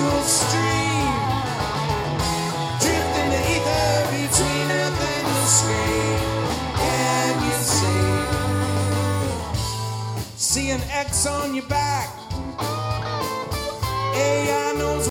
eternal stream, drift in the ether between earth and the screen. Can you see an X on your back? AI knows